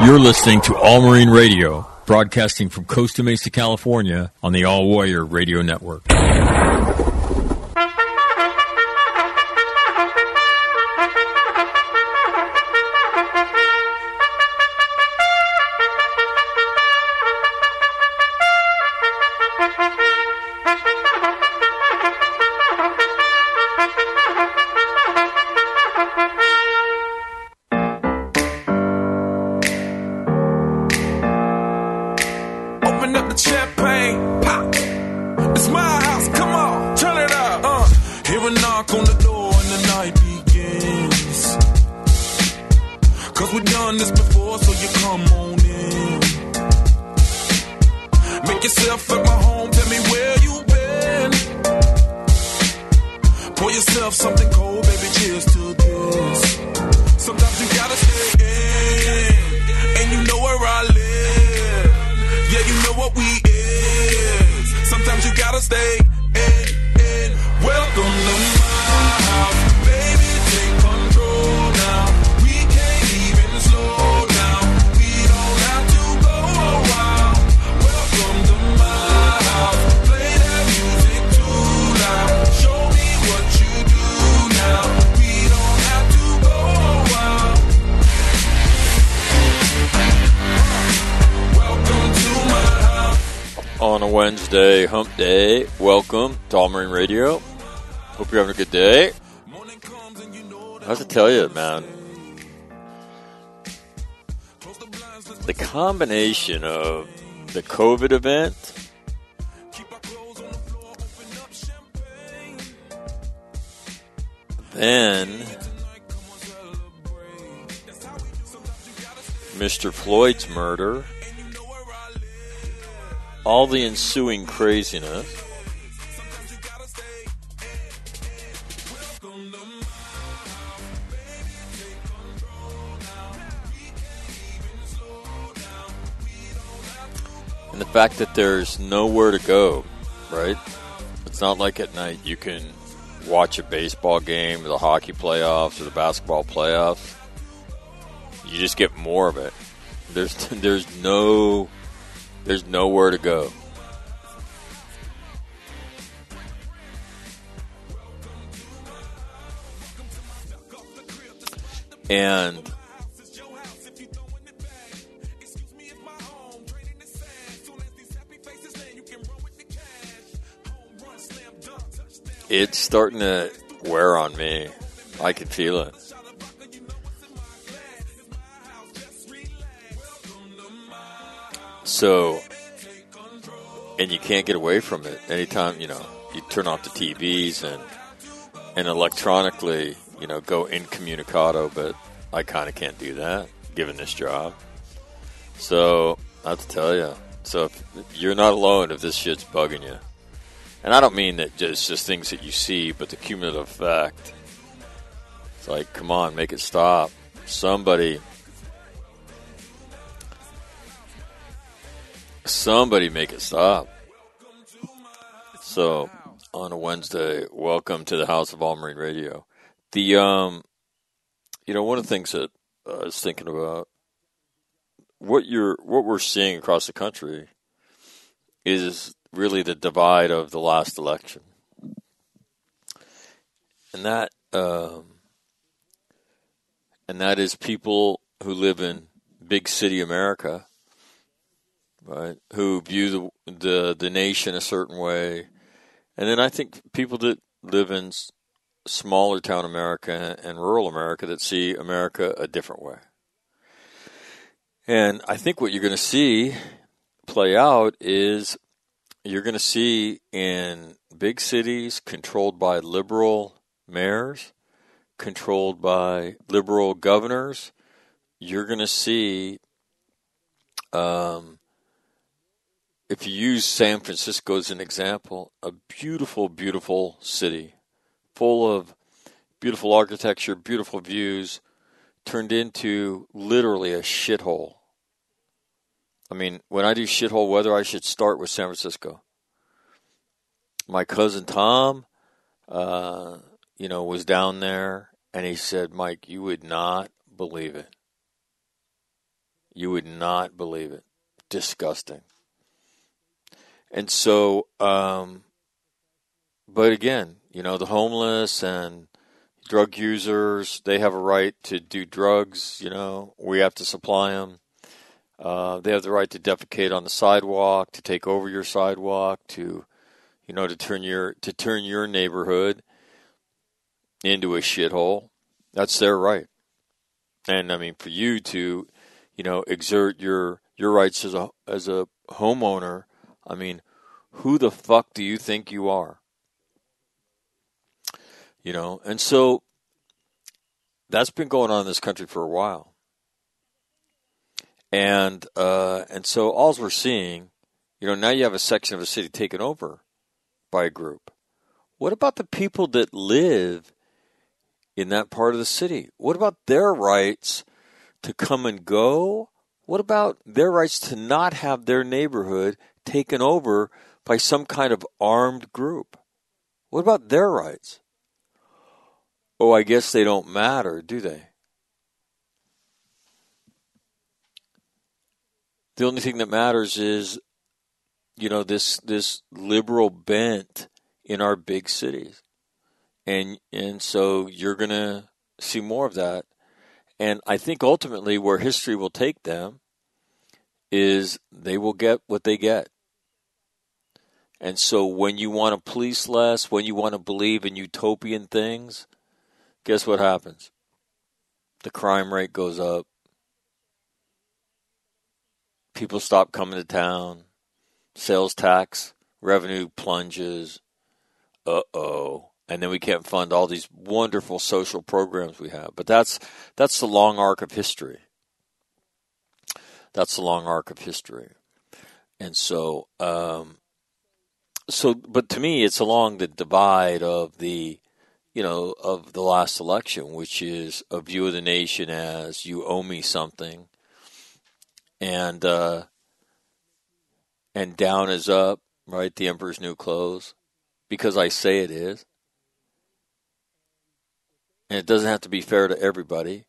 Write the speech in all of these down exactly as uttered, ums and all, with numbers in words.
You're listening to All Marine Radio, broadcasting from Costa Mesa, California, on the All Warrior Radio Network. Wednesday, hump day. Welcome to All Marine Radio. Hope you're having a good day. I have to tell you, man, the combination of the COVID event then Mister Floyd's murder, all the ensuing craziness, and the fact that there's nowhere to go, right? It's not like at night you can watch a baseball game or the hockey playoffs or the basketball playoffs. You just get more of it. There's there's no... There's nowhere to go. And it's starting to wear on me. I can feel it. So, and you can't get away from it. Anytime, you know, you turn off the T Vs and and electronically, you know, go incommunicado, but I kind of can't do that, given this job. So, I have to tell you. So, if you're not alone if this shit's bugging you. And I don't mean that just, just things that you see, but the cumulative effect. It's like, come on, make it stop. Somebody... Somebody make it stop. So, on a Wednesday, welcome to the House of All Marine Radio. The, um, you know, one of the things that I was thinking about, what you're, what we're seeing across the country is really the divide of the last election. And that, um, and that is people who live in big city America, right, who view the, the the nation a certain way. And then I think people that live in s- smaller town America and rural America that see America a different way. And I think what you're going to see play out is you're going to see in big cities controlled by liberal mayors, controlled by liberal governors, you're going to see... Um, If you use San Francisco as an example, a beautiful, beautiful city, full of beautiful architecture, beautiful views, turned into literally a shithole. I mean, when I do shithole weather, I should start with San Francisco. My cousin Tom, uh, you know, was down there, and he said, Mike, you would not believe it. You would not believe it. Disgusting. And so, um, but again, you know, the homeless and drug users, they have a right to do drugs, you know. We have to supply them. Uh, they have the right to defecate on the sidewalk, to take over your sidewalk, to, you know, to turn your to turn your neighborhood into a shithole. That's their right. And I mean, for you to, you know, exert your your rights as a as a homeowner, I mean, who the fuck do you think you are? You know, and so that's been going on in this country for a while. And uh, and so all we're seeing, you know, now you have a section of a city taken over by a group. What about the people that live in that part of the city? What about their rights to come and go? What about their rights to not have their neighborhood taken over by some kind of armed group? What about their rights? Oh, I guess they don't matter, do they? The only thing that matters is, you know, this this liberal bent in our big cities. And and so you're going to see more of that. And I think ultimately where history will take them is they will get what they get. And so when you want to police less, when you want to believe in utopian things, guess what happens? The crime rate goes up. People stop coming to town. Sales tax revenue plunges. Uh-oh. And then we can't fund all these wonderful social programs we have. But that's that's the long arc of history. That's the long arc of history. And so, um, so, but to me, it's along the divide of the, you know, of the last election, which is a view of the nation as you owe me something, and uh, and down is up, right? The emperor's new clothes, because I say it is. And it doesn't have to be fair to everybody.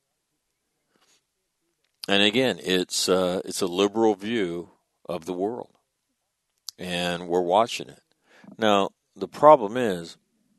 And again, it's uh, it's a liberal view of the world, and we're watching it. Now, the problem is,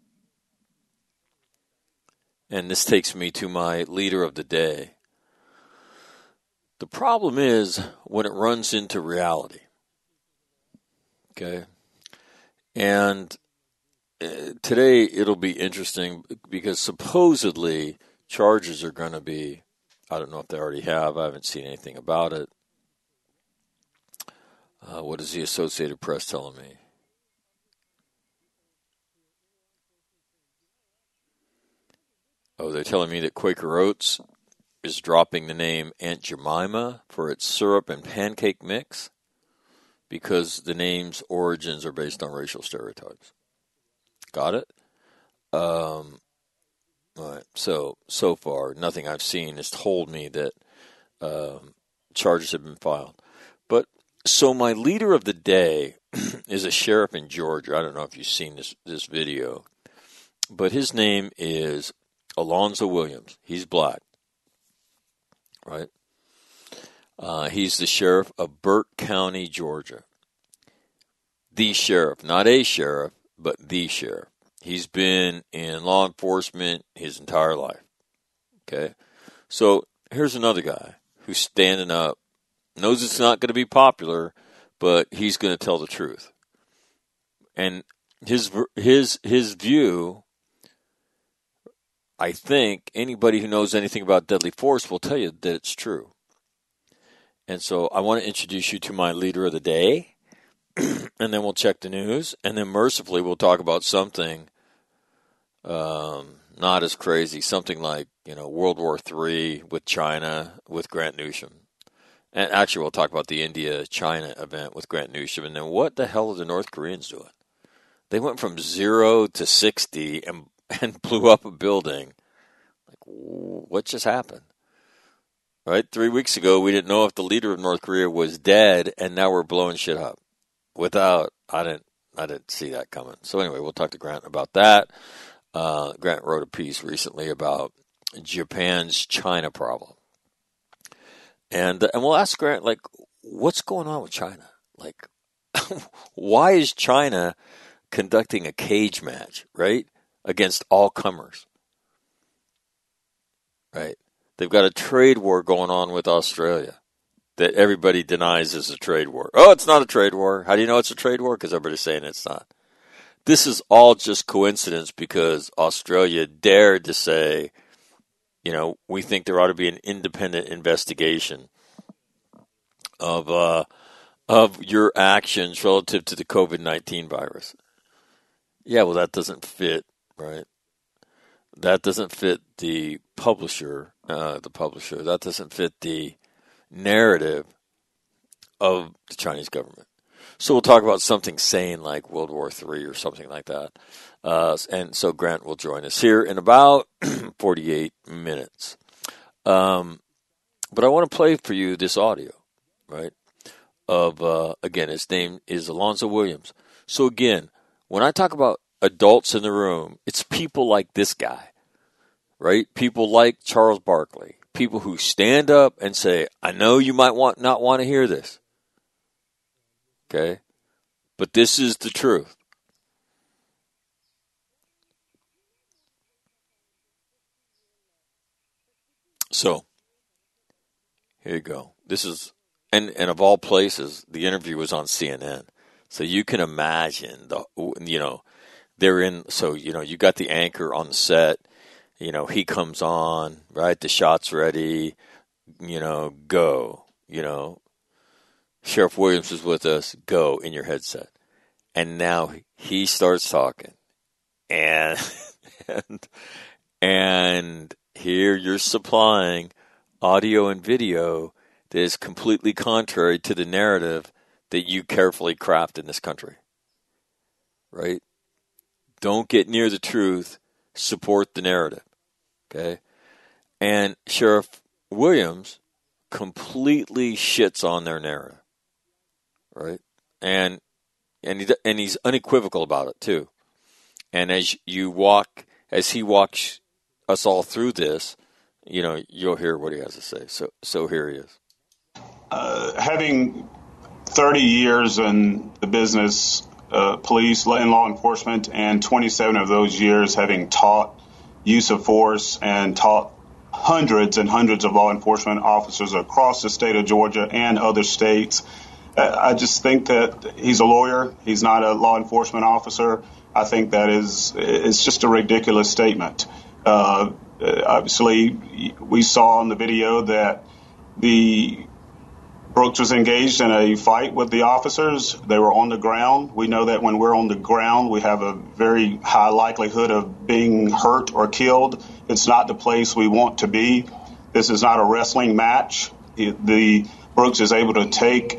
and this takes me to my leader of the day, the problem is when it runs into reality. Okay? And uh, today it'll be interesting because supposedly charges are going to be, I don't know if they already have, I haven't seen anything about it. Uh, what is the Associated Press telling me? Oh, they're telling me that Quaker Oats is dropping the name Aunt Jemima for its syrup and pancake mix because the name's origins are based on racial stereotypes. Got it? Um, all right. So, so far, nothing I've seen has told me that um, charges have been filed. But, so my leader of the day is a sheriff in Georgia. I don't know if you've seen this, this video. But his name is Alonzo Williams. He's black. Right? Uh, he's the sheriff of Burke County, Georgia. The sheriff, not a sheriff, but the sheriff. He's been in law enforcement his entire life. Okay? So here's another guy who's standing up, knows it's not going to be popular, but he's going to tell the truth. And his his his view, I think anybody who knows anything about deadly force will tell you that it's true. And so I want to introduce you to my leader of the day, and then we'll check the news, and then mercifully we'll talk about something um, not as crazy, something like, you know, World War Three with China, with Grant Newsham. And actually we'll talk about the India-China event with Grant Newsham, and then what the hell are the North Koreans doing? They went from zero to sixty and and blew up a building. Like, what just happened? Right? Three weeks ago, we didn't know if the leader of North Korea was dead, and now we're blowing shit up. Without, I didn't, I didn't see that coming. So anyway, we'll talk to Grant about that. Uh, Grant wrote a piece recently about Japan's China problem. And and we'll ask Grant, like, what's going on with China? Like, why is China conducting a cage match, right, against all comers? Right? They've got a trade war going on with Australia that everybody denies is a trade war. Oh, it's not a trade war. How do you know it's a trade war? Because everybody's saying it's not. This is all just coincidence because Australia dared to say, you know, we think there ought to be an independent investigation of uh, of your actions relative to the COVID nineteen virus. Yeah, well, that doesn't fit, right? That doesn't fit the publisher, uh, the publisher. That doesn't fit the narrative of the Chinese government. So we'll talk about something sane like World War Three or something like that. Uh, and so Grant will join us here in about forty-eight minutes. Um, but I want to play for you this audio, right? Of, uh, again, his name is Alonzo Williams. So again, when I talk about adults in the room, it's people like this guy, right? People like Charles Barkley, people who stand up and say, I know you might want not want to hear this, okay? But this is the truth. So, here you go. This is, and, and of all places, the interview was on C N N. So you can imagine, the you know, they're in, so, you know, you got the anchor on the set, you know, he comes on, right, the shot's ready, you know, go, you know, Sheriff Williams is with us, go in your headset. And now he starts talking, and, and, and here you're supplying audio and video that is completely contrary to the narrative that you carefully craft in this country, right? Don't get near the truth. Support the narrative, okay? And Sheriff Williams completely shits on their narrative, right? And and he, and he's unequivocal about it too. And as you walk, as he walks us all through this, you know, you'll hear what he has to say. So, so here he is. Uh, having thirty years in the business, uh, police and law enforcement, and twenty-seven of those years having taught use of force and taught hundreds and hundreds of law enforcement officers across the state of Georgia and other states. Uh, I just think that he's a lawyer. He's not a law enforcement officer. I think that is it's just a ridiculous statement. Uh, obviously, we saw in the video that the Brooks was engaged in a fight with the officers. They were on the ground. We know that when we're on the ground, we have a very high likelihood of being hurt or killed. It's not the place we want to be. This is not a wrestling match. The Brooks is able to take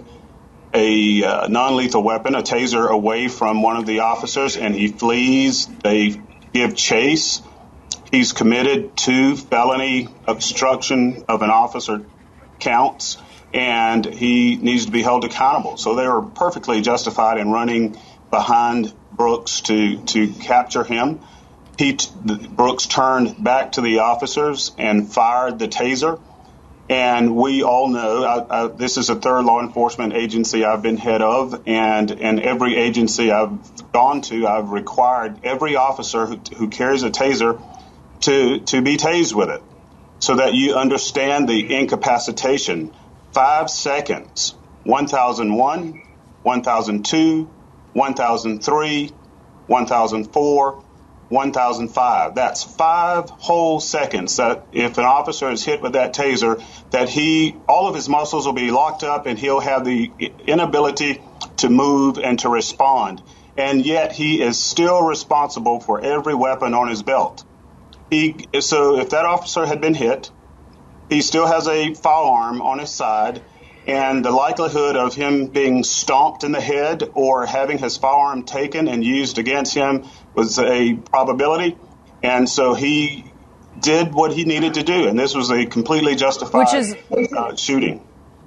a uh, non-lethal weapon, a taser, away from one of the officers, and he flees. They give chase. He's committed to felony obstruction of an officer counts, and he needs to be held accountable. So they were perfectly justified in running behind Brooks to, to capture him. He, Brooks turned back to the officers and fired the taser. And we all know I, I, this is a third law enforcement agency I've been head of, and in every agency I've gone to, I've required every officer who, who carries a taser to, to be tased with it so that you understand the incapacitation. Five seconds, one thousand one, one thousand two, one thousand three, one thousand four, one thousand five. That's five whole seconds that if an officer is hit with that taser, that he, all of his muscles will be locked up and he'll have the inability to move and to respond. And yet he is still responsible for every weapon on his belt. He, so if that officer had been hit, he still has a firearm on his side, and the likelihood of him being stomped in the head or having his firearm taken and used against him was a probability. And so he did what he needed to do, and this was a completely justified Which is, uh, shooting.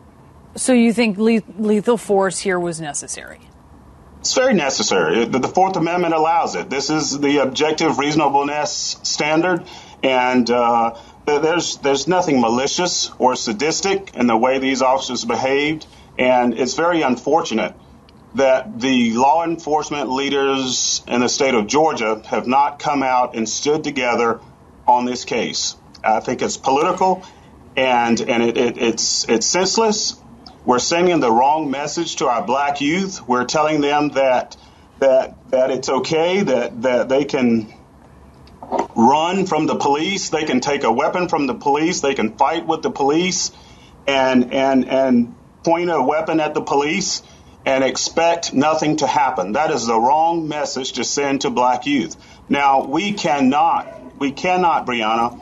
So you think le- lethal force here was necessary? It's very necessary. The Fourth Amendment allows it. This is the objective reasonableness standard, and uh, there's there's nothing malicious or sadistic in the way these officers behaved, and it's very unfortunate that the law enforcement leaders in the state of Georgia have not come out and stood together on this case. I think it's political, and and it, it, it's it's senseless. We're sending the wrong message to our black youth. We're telling them that that that it's okay, that that they can run from the police, they can take a weapon from the police, they can fight with the police, and and and point a weapon at the police and expect nothing to happen. That is the wrong message to send to black youth. Now, we cannot, we cannot, Brianna,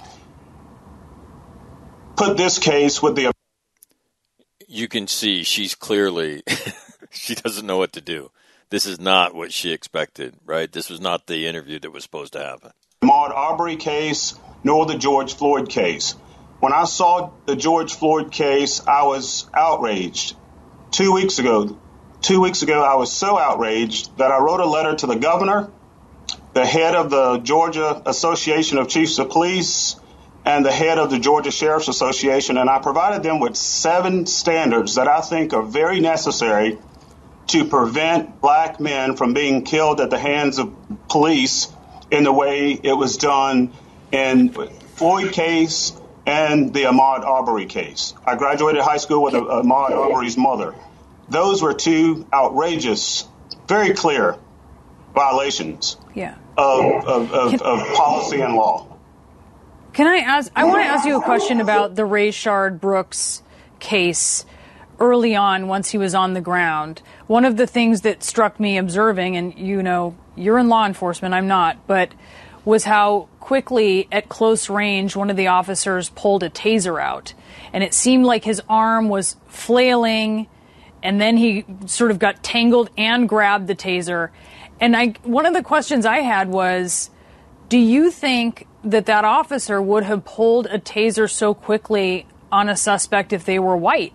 put this case with the... You can see she's clearly, she doesn't know what to do. This is not what she expected, right? This was not the interview that was supposed to happen. Ahmaud Arbery case, nor the George Floyd case. When I saw the George Floyd case, I was outraged. Two weeks ago, two weeks ago, I was so outraged that I wrote a letter to the governor, the head of the Georgia Association of Chiefs of Police, and the head of the Georgia Sheriff's Association, and I provided them with seven standards that I think are very necessary to prevent black men from being killed at the hands of police in the way it was done in Floyd case and the Ahmaud Arbery case. I graduated high school with Ahmaud Arbery's mother. Those were two outrageous, very clear violations yeah. of, of, of, Can, of policy and law. Can I ask, I want to ask you a question about the Rayshard Brooks case early on once he was on the ground. One of the things that struck me observing, and you know, you're in law enforcement, I'm not, but was how quickly at close range one of the officers pulled a taser out. And it seemed like his arm was flailing, and then he sort of got tangled and grabbed the taser. And I, one of the questions I had was, do you think that that officer would have pulled a taser so quickly on a suspect if they were white?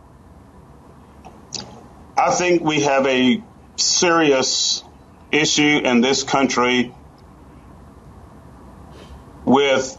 I think we have a serious issue in this country with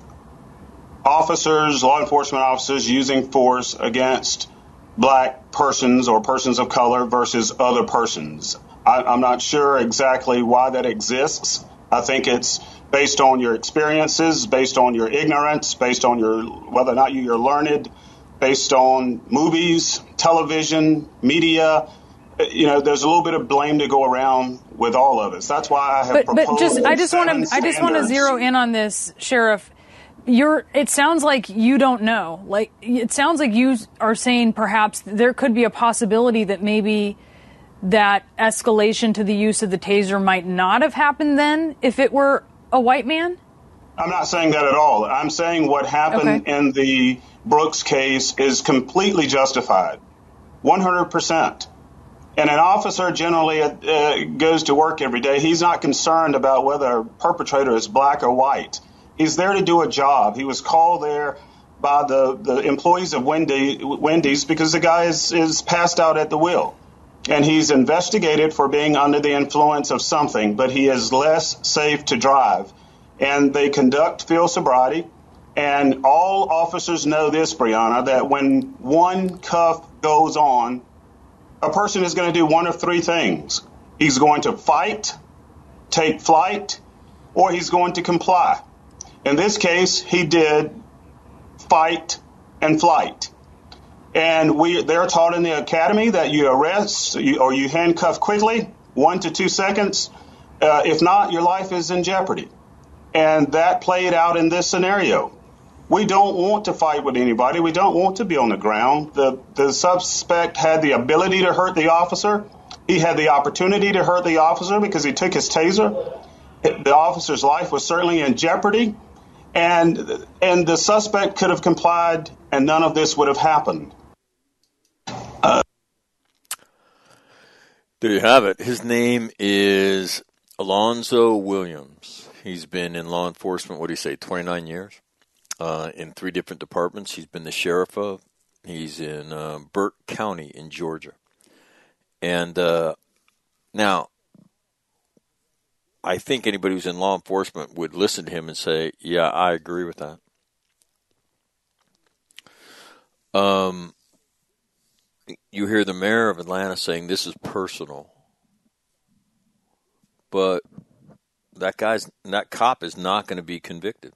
officers, law enforcement officers using force against black persons or persons of color versus other persons. I, I'm not sure exactly why that exists. I think it's based on your experiences, based on your ignorance, based on your whether or not you're learned, based on movies, television, media. You know, there's a little bit of blame to go around with all of us. That's why I have but, proposed. But just, I just want to, I just want to standards. zero in on this, Sheriff. You're. It sounds like you don't know. Like it sounds like you are saying perhaps there could be a possibility that maybe that escalation to the use of the taser might not have happened then if it were a white man. I'm not saying that at all. I'm saying what happened okay. in the Brooks case is completely justified, one hundred percent. And an officer generally uh, goes to work every day. He's not concerned about whether a perpetrator is black or white. He's there to do a job. He was called there by the, the employees of Wendy, Wendy's because the guy is, is passed out at the wheel. And he's investigated for being under the influence of something, but he is less safe to drive. And they conduct field sobriety. And all officers know this, Brianna, that when one cuff goes on, a person is going to do one of three things. He's going to fight, take flight, or he's going to comply. In this case, he did fight and flight. And we they're taught in the academy that you arrest you, or you handcuff quickly, one to two seconds. Uh, if not, your life is in jeopardy. And that played out in this scenario. We don't want to fight with anybody. We don't want to be on the ground. The the suspect had the ability to hurt the officer. He had the opportunity to hurt the officer because he took his taser. The officer's life was certainly in jeopardy. And and the suspect could have complied and none of this would have happened. Uh, there you have it. His name is Alonzo Williams. He's been in law enforcement, what do you say, twenty-nine years? Uh, in three different departments. He's been the sheriff of. He's in uh, Burke County in Georgia. And uh, now, I think anybody who's in law enforcement would listen to him and say, yeah, I agree with that. Um, you hear the mayor of Atlanta saying this is personal, but that guy's that cop is not going to be convicted.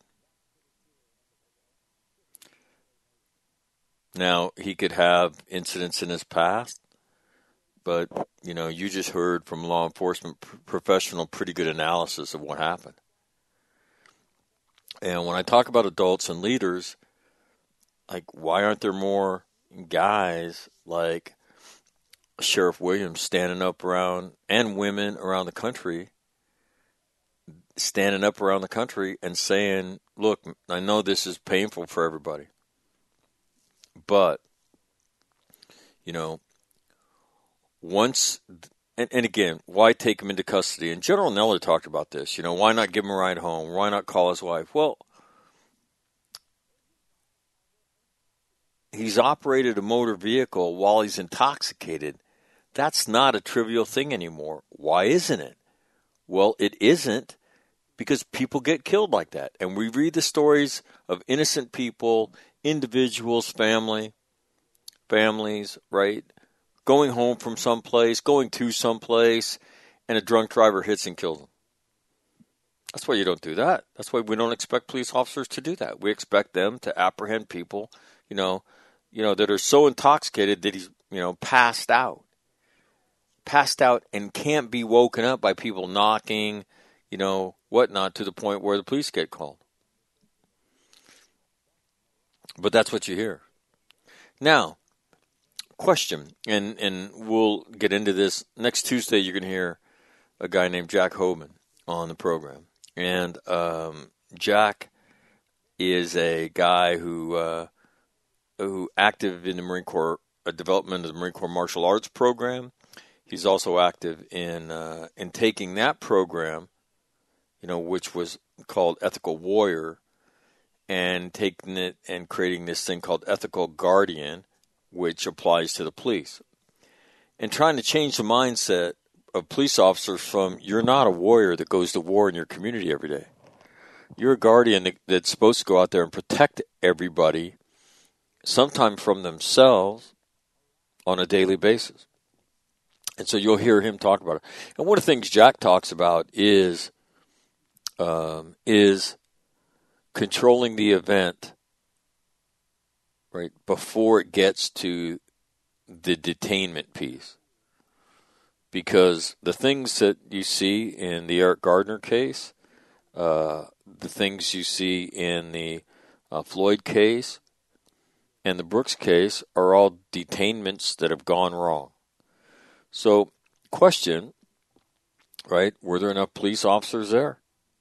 Now, he could have incidents in his past, but, you know, you just heard from law enforcement professional pretty good analysis of what happened. And when I talk about adults and leaders, like, why aren't there more guys like Sheriff Williams standing up around, and women around the country, standing up around the country and saying, look, I know this is painful for everybody, but, you know, once, and, and again, why take him into custody? And General Neller talked about this. You know, why not give him a ride home? Why not call his wife? Well, he's operated a motor vehicle while he's intoxicated. That's not a trivial thing anymore. Why isn't it? Well, it isn't because people get killed like that. And we read the stories of innocent people, individuals, family, families, right? Going home from someplace, going to someplace, and a drunk driver hits and kills them. That's why you don't do that. That's why we don't expect police officers to do that. We expect them to apprehend people, you know, you know, that are so intoxicated that he's, you know, passed out. Passed out and can't be woken up by people knocking, you know, whatnot, to the point where the police get called. But that's what you hear. Now, question, and, and we'll get into this. Next Tuesday, you're going to hear a guy named Jack Hoban on the program. And um, Jack is a guy who uh, who active in the Marine Corps, a development of the Marine Corps Martial Arts program. He's also active in uh, in taking that program, you know, which was called Ethical Warrior, and taking it and creating this thing called Ethical Guardian, which applies to the police, and trying to change the mindset of police officers from, you're not a warrior that goes to war in your community every day. You're a guardian that, that's supposed to go out there and protect everybody, sometimes from themselves, on a daily basis. And so you'll hear him talk about it. And one of the things Jack talks about is um, is controlling the event, right, before it gets to the detainment piece. Because the things that you see in the Eric Gardner case, uh, the things you see in the uh, Floyd case, and the Brooks case are all detainments that have gone wrong. So, question, right, were there enough police officers there?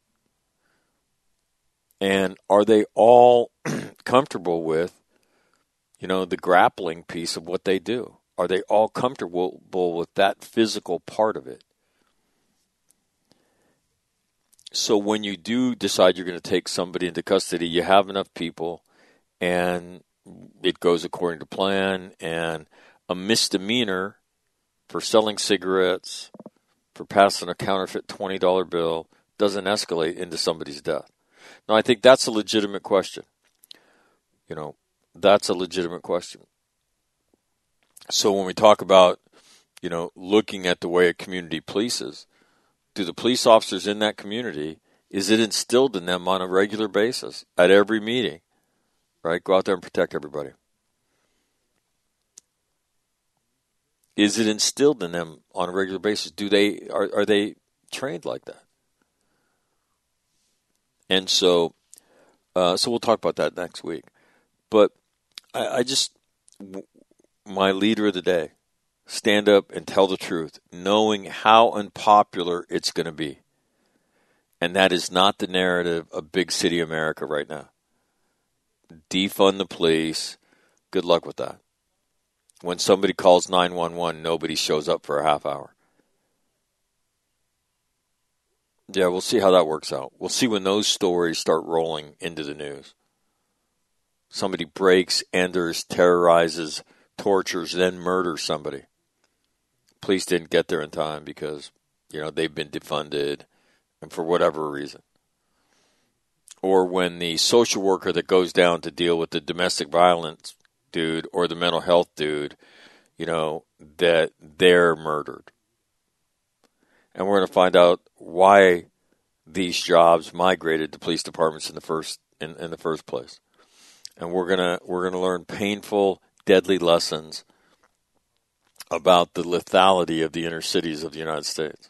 And are they all comfortable with, you know, the grappling piece of what they do? Are they all comfortable with that physical part of it? So when you do decide you're going to take somebody into custody, you have enough people, and it goes according to plan, and a misdemeanor for selling cigarettes, for passing a counterfeit twenty dollar bill, doesn't escalate into somebody's death. Now, I think that's a legitimate question. You know, that's a legitimate question. So when we talk about, you know, looking at the way a community polices, do the police officers in that community, is it instilled in them on a regular basis at every meeting, right? Go out there and protect everybody. Is it instilled in them on a regular basis? Do they are are they trained like that? And so, uh, so we'll talk about that next week. But I, I just, my leader of the day, stand up and tell the truth, knowing how unpopular it's going to be. And that is not the narrative of big city America right now. Defund the police. Good luck with that. When somebody calls nine one one, nobody shows up for a half hour. Yeah, we'll see how that works out. We'll see when those stories start rolling into the news. Somebody breaks, enters, terrorizes, tortures, then murders somebody. Police didn't get there in time because, you know, they've been defunded and for whatever reason. Or when the social worker that goes down to deal with the domestic violence dude or the mental health dude, you know, that they're murdered. And we're going to find out why these jobs migrated to police departments in the first in, in the first place. And we're gonna we're gonna learn painful, deadly lessons about the lethality of the inner cities of the United States.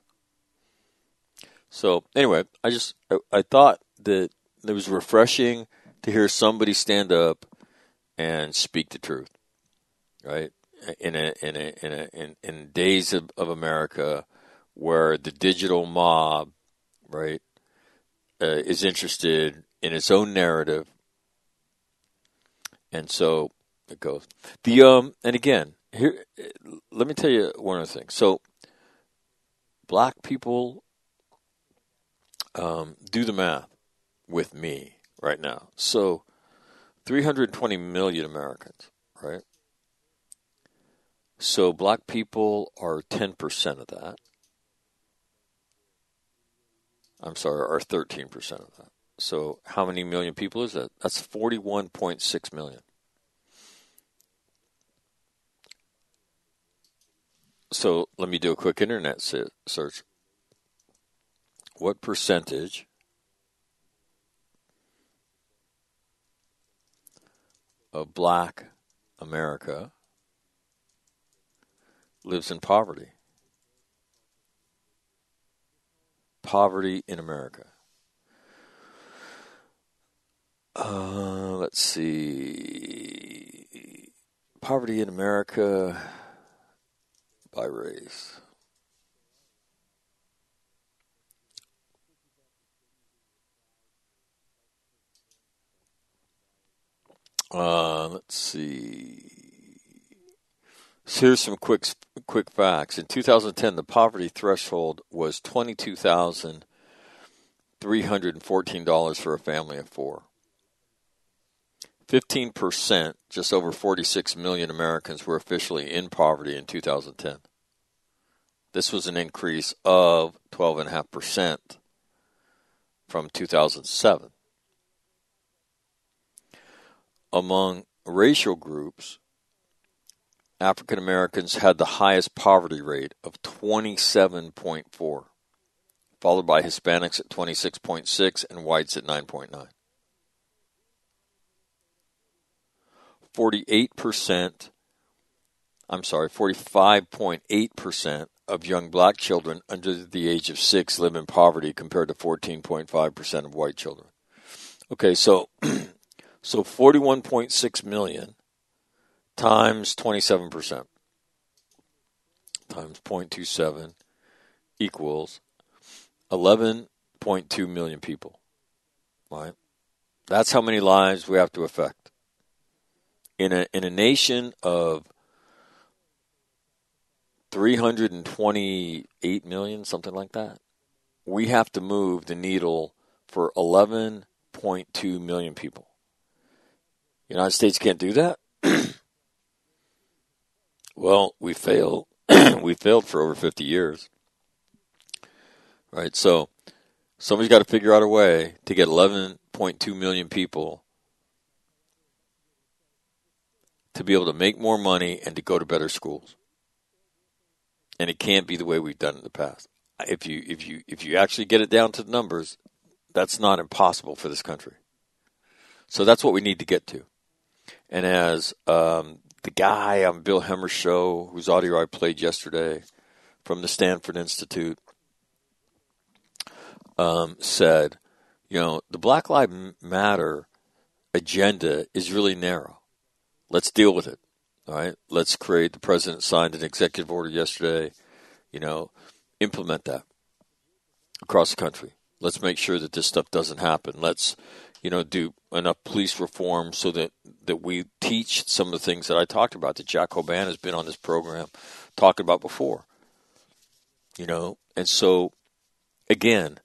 So anyway, I just I, I thought that it was refreshing to hear somebody stand up and speak the truth, right? In a in a in a in, in days of, of America where the digital mob, right, uh, is interested in its own narrative. And so it goes. The um, and again, here, let me tell you one other thing. So, black people, um, do the math with me right now. So, three hundred twenty million Americans, right? So, black people are ten percent of that. I'm sorry, are thirteen percent of that. So how many million people is that? That's forty-one point six million. So let me do a quick internet search. What percentage of black America lives in poverty? Poverty in America. Uh, let's see. Poverty in America by race. Uh, let's see. So here's some quick quick facts. In two thousand ten, the poverty threshold was twenty-two thousand three hundred fourteen dollars for a family of four. fifteen percent, just over forty-six million Americans, were officially in poverty in two thousand ten. This was an increase of twelve point five percent from two thousand seven. Among racial groups, African Americans had the highest poverty rate of twenty-seven point four, followed by Hispanics at twenty-six point six and whites at nine point nine. forty-eight percent, I'm sorry, forty-five point eight percent of young black children under the age of six live in poverty compared to fourteen point five percent of white children. Okay, so so forty-one point six million times twenty-seven percent times zero point two seven equals eleven point two million people, right? That's how many lives we have to affect. In a in a nation of three hundred twenty-eight million, something like that, we have to move the needle for eleven point two million people. The United States can't do that? Well, we failed. we failed for over fifty years. Right? So somebody's got to figure out a way to get eleven point two million people to be able to make more money and to go to better schools. And it can't be the way we've done it in the past. If you if you if you actually get it down to the numbers, that's not impossible for this country. So that's what we need to get to. And as um, the guy on Bill Hemmer's show, whose audio I played yesterday from the Stanford Institute, um, said, you know, the Black Lives Matter agenda is really narrow. Let's deal with it. All right. Let's create. The president signed an executive order yesterday. You know, implement that across the country. Let's make sure that this stuff doesn't happen. Let's, you know, do enough police reform so that, that we teach some of the things that I talked about, that Jack Hoban has been on this program talking about before. You know, and so, again,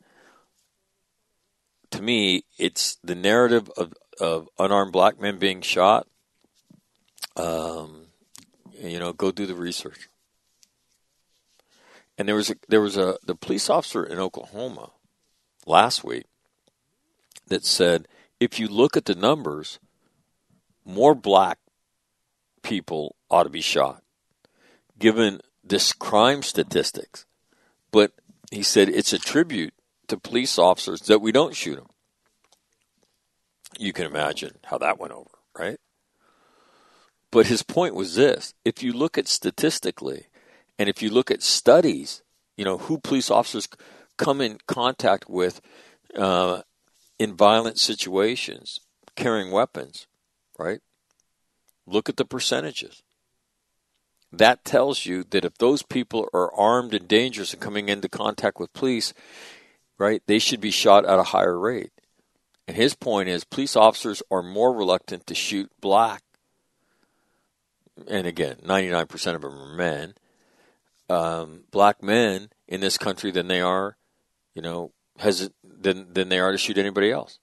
to me, it's the narrative of, of unarmed black men being shot. Um, you know, go do the research. And there was a, there was a the police officer in Oklahoma last week that said, if you look at the numbers, more black people ought to be shot, given this crime statistics. But he said it's a tribute to police officers that we don't shoot them. You can imagine how that went over, right? But his point was this. If you look at statistically, and if you look at studies, you know, who police officers come in contact with uh, in violent situations, carrying weapons, right? Look at the percentages. That tells you that if those people are armed and dangerous and coming into contact with police, right, they should be shot at a higher rate. And his point is police officers are more reluctant to shoot black, and again, ninety-nine percent of them are men, um, black men in this country than they are, you know, hesit- than, than they are to shoot anybody else.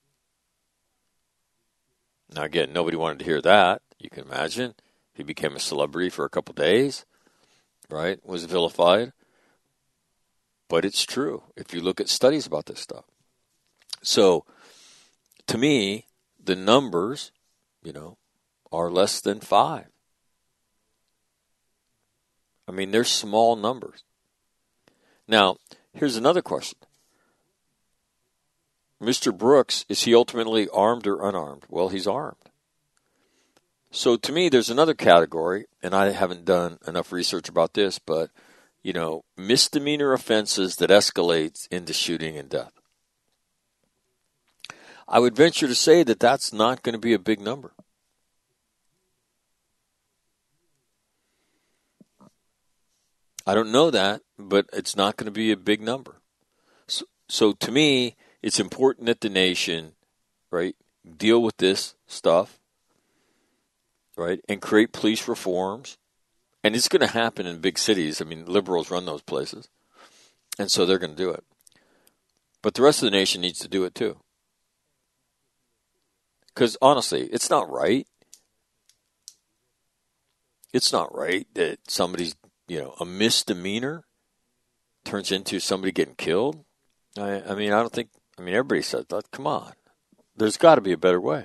Now, again, nobody wanted to hear that. You can imagine. He became a celebrity for a couple days, right? Was vilified. But it's true if you look at studies about this stuff. So, to me, the numbers, you know, are less than five. I mean, they're small numbers. Now, here's another question. Mister Brooks, is he ultimately armed or unarmed? Well, he's armed. So to me, there's another category, and I haven't done enough research about this, but, you know, misdemeanor offenses that escalate into shooting and death. I would venture to say that that's not going to be a big number. I don't know that, but it's not going to be a big number. So, so to me, it's important that the nation, right, deal with this stuff, right, and create police reforms. And it's going to happen in big cities. I mean, liberals run those places, and so they're going to do it. But the rest of the nation needs to do it too. Because honestly, it's not right. It's not right that somebody's, you know, a misdemeanor turns into somebody getting killed. I, I mean, I don't think, I mean, everybody says that. Come on. There's got to be a better way.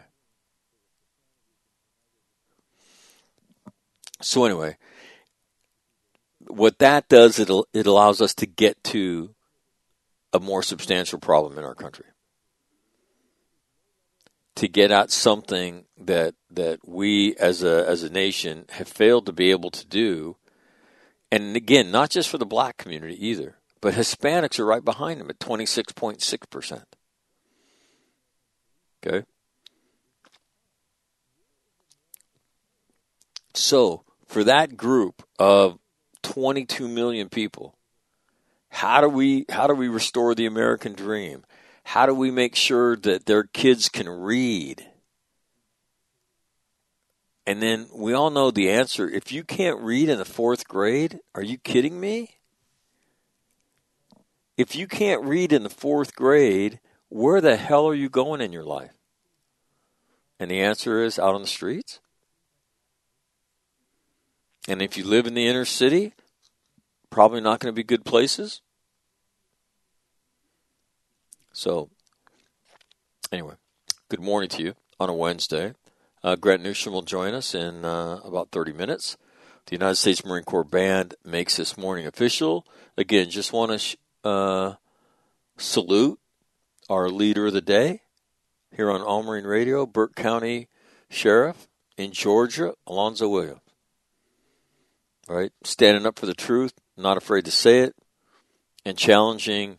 So anyway, what that does, it it allows us to get to a more substantial problem in our country. To get at something that that we as a as a nation have failed to be able to do. And again, not just for the black community either, but Hispanics are right behind them at twenty-six point six percent. Okay? So, for that group of twenty-two million people, how do we how do we restore the American dream? How do we make sure that their kids can read? And then we all know the answer. If you can't read in the fourth grade, are you kidding me? If you can't read in the fourth grade, where the hell are you going in your life? And the answer is out on the streets. And if you live in the inner city, probably not going to be good places. So, anyway, good morning to you on a Wednesday. Uh, Grant Newsham will join us in uh, about thirty minutes. The United States Marine Corps Band makes this morning official. Again, just want to sh- uh, salute our leader of the day here on All Marine Radio, Burke County Sheriff in Georgia, Alonzo Williams. All right, standing up for the truth, not afraid to say it, and challenging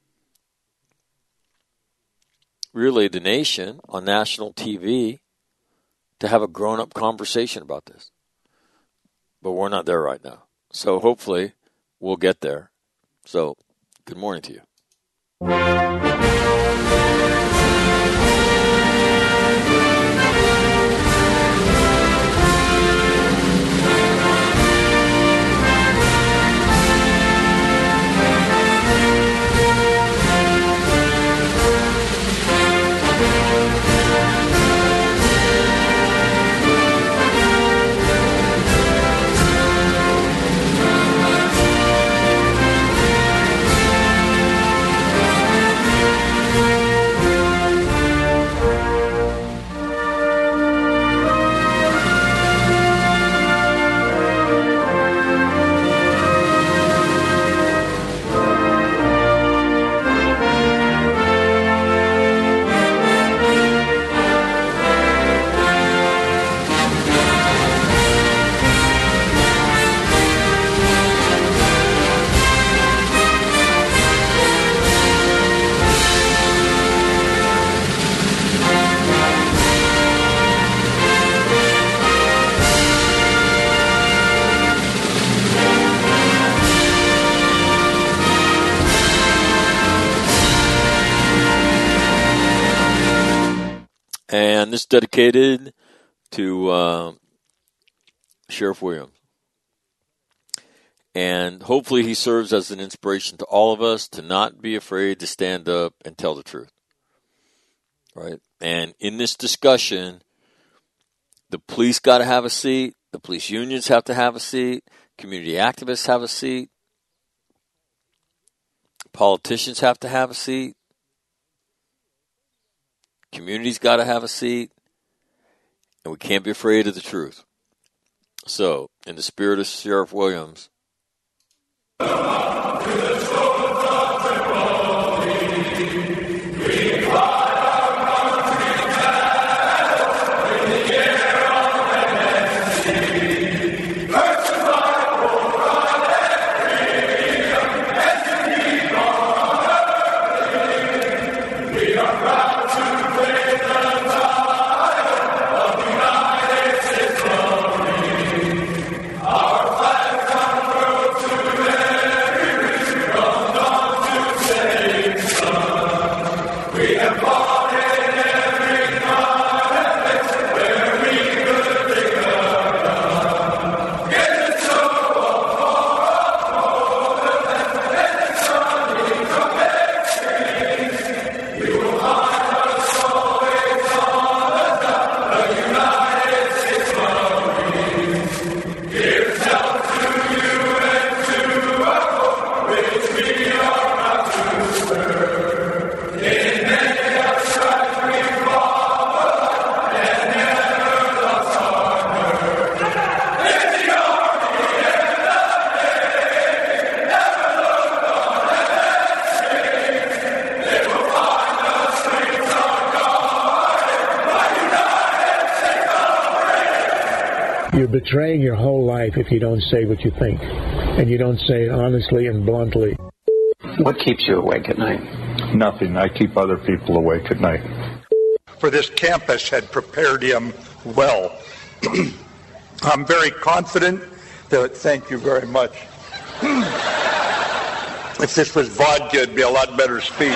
really the nation on national T V to have a grown-up conversation about this. But we're not there right now. So hopefully we'll get there. So good morning to you. And this is dedicated to uh, Sheriff Williams. And hopefully he serves as an inspiration to all of us to not be afraid to stand up and tell the truth. Right? And in this discussion, the police got to have a seat. The police unions have to have a seat. Community activists have a seat. Politicians have to have a seat. Community's got to have a seat. And we can't be afraid of the truth. So, in the spirit of Sheriff Williams, You're betraying your whole life if you don't say what you think, and you don't say it honestly and bluntly. What keeps you awake at night? Nothing. I keep other people awake at night. For this campus had prepared him well. I'm very confident that, thank you very much. If this was vodka, it'd be a lot better speech.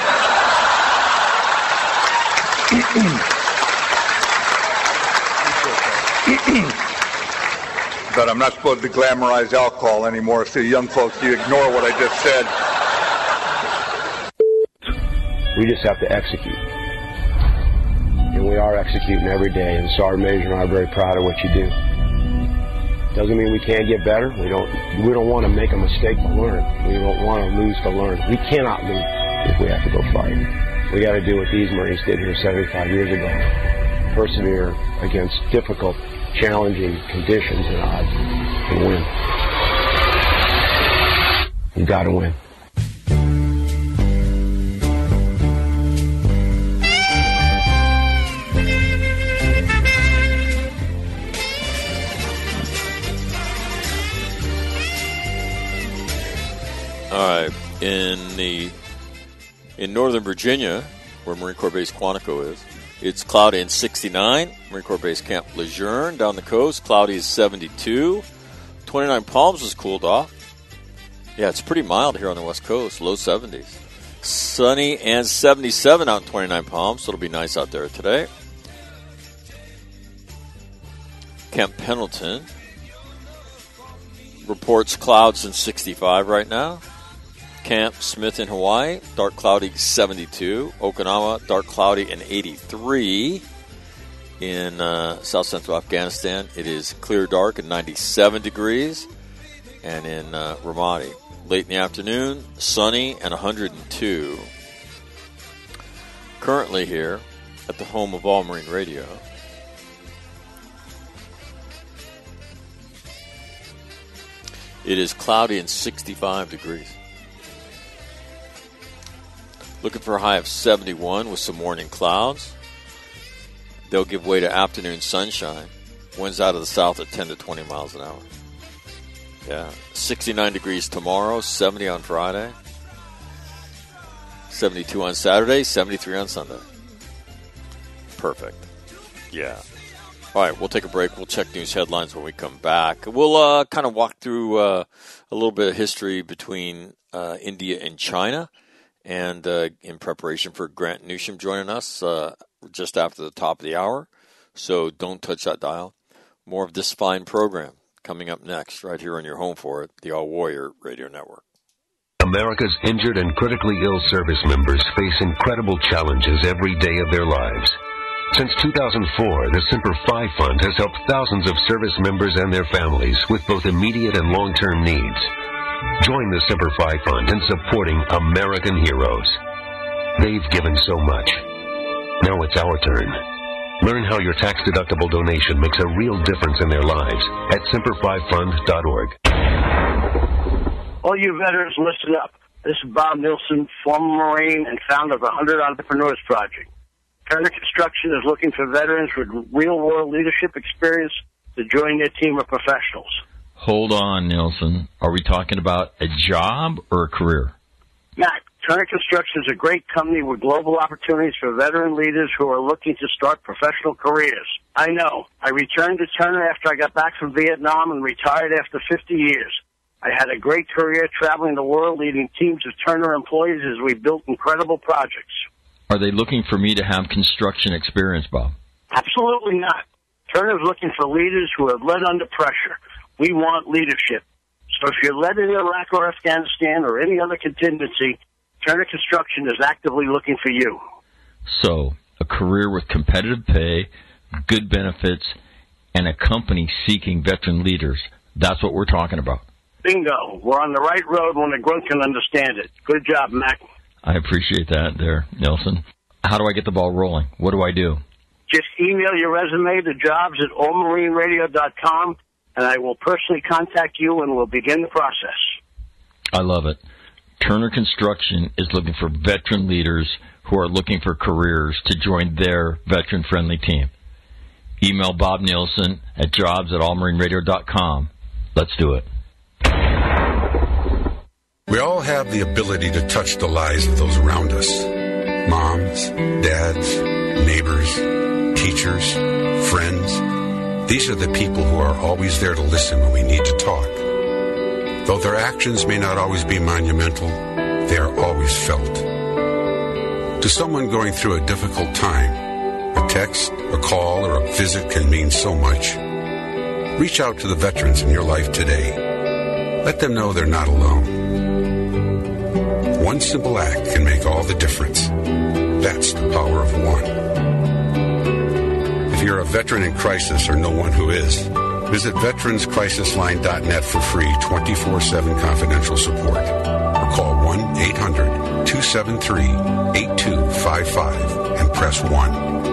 But I'm not supposed to glamorize alcohol anymore, so young folks, you ignore what I just said. We just have to execute. And we are executing every day, and Sergeant Major and I are very proud of what you do. Doesn't mean we can't get better. We don't we don't want to make a mistake to learn. We don't want to lose to learn. We cannot lose if we have to go fight. We got to do what these Marines did here seventy-five years ago. Persevere against difficult, challenging conditions and odds and win. You got to win. All right, in the in Northern Virginia, where Marine Corps Base Quantico is, it's cloudy and sixty-nine. Marine Corps Base Camp Lejeune down the coast, cloudy is seventy-two. twenty-nine Palms has cooled off. Yeah, it's pretty mild here on the West Coast, low seventies. Sunny and seventy-seven out in twenty-nine Palms, so it'll be nice out there today. Camp Pendleton reports clouds and sixty-five right now. Camp Smith in Hawaii, dark cloudy seventy-two. Okinawa, dark cloudy and eighty-three. In uh, South Central Afghanistan, it is clear dark and ninety-seven degrees. And in uh, Ramadi, late in the afternoon, sunny and one hundred two. Currently here at the home of All Marine Radio, it is cloudy and sixty-five degrees. Looking for a high of seventy-one with some morning clouds. They'll give way to afternoon sunshine. Winds out of the south at ten to twenty miles an hour. Yeah. sixty-nine degrees tomorrow, seventy on Friday. seventy-two on Saturday, seventy-three on Sunday. Perfect. Yeah. All right, we'll take a break. We'll check news headlines when we come back. We'll uh, kind of walk through uh, a little bit of history between uh, India and China. And uh, in preparation for Grant Newsham joining us, uh, just after the top of the hour, so don't touch that dial. More of this fine program coming up next, right here on your home for it, the All Warrior Radio Network. America's injured and critically ill service members face incredible challenges every day of their lives. Since two thousand four, the Semper Fi Fund has helped thousands of service members and their families with both immediate and long-term needs. Join the Semper Fi Fund in supporting American heroes. They've given so much. Now it's our turn. Learn how your tax-deductible donation makes a real difference in their lives at semper fi fund dot org. All you veterans, listen up. This is Bob Nilsson, former Marine and founder of the one hundred Entrepreneurs Project. Turner Construction is looking for veterans with real-world leadership experience to join their team of professionals. Hold on, Nilsson. Are we talking about a job or a career? Matt, Turner Construction is a great company with global opportunities for veteran leaders who are looking to start professional careers. I know. I returned to Turner after I got back from Vietnam and retired after fifty years. I had a great career traveling the world leading teams of Turner employees as we built incredible projects. Are they looking for me to have construction experience, Bob? Absolutely not. Turner is looking for leaders who have led under pressure. We want leadership. So if you're led in Iraq or Afghanistan or any other contingency, Turner Construction is actively looking for you. So, a career with competitive pay, good benefits, and a company seeking veteran leaders. That's what we're talking about. Bingo. We're on the right road when a grunt can understand it. Good job, Mac. I appreciate that there, Nelson. How do I get the ball rolling? What do I do? Just email your resume to jobs at all marine radio dot com, and I will personally contact you and we'll begin the process. I love it. Turner Construction is looking for veteran leaders who are looking for careers to join their veteran-friendly team. Email Bob Nielsen at jobs at all marine radio dot com. Let's do it. We all have the ability to touch the lives of those around us. Moms, dads, neighbors, teachers, friends. These are the people who are always there to listen when we need to talk. Though their actions may not always be monumental, they are always felt. To someone going through a difficult time, a text, a call, or a visit can mean so much. Reach out to the veterans in your life today. Let them know they're not alone. One simple act can make all the difference. That's the power of one. If you're a veteran in crisis or know one who is, visit veterans crisis line dot net for free twenty-four seven confidential support. Or call one eight hundred two seven three eight two five five and press one.